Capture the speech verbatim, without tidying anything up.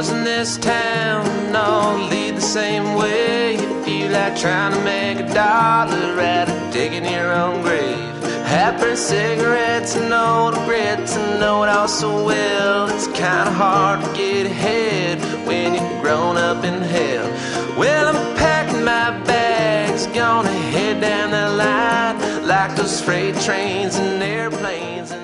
doors in this town all lead the same way. You feel like trying to make a dollar out of digging your own grave. Half-burnt cigarettes and old regrets, and know it all so well. It's kinda hard to get ahead when you're grown up in hell. Well, I'm packing my bags, gonna head down the line like those freight trains and airplanes.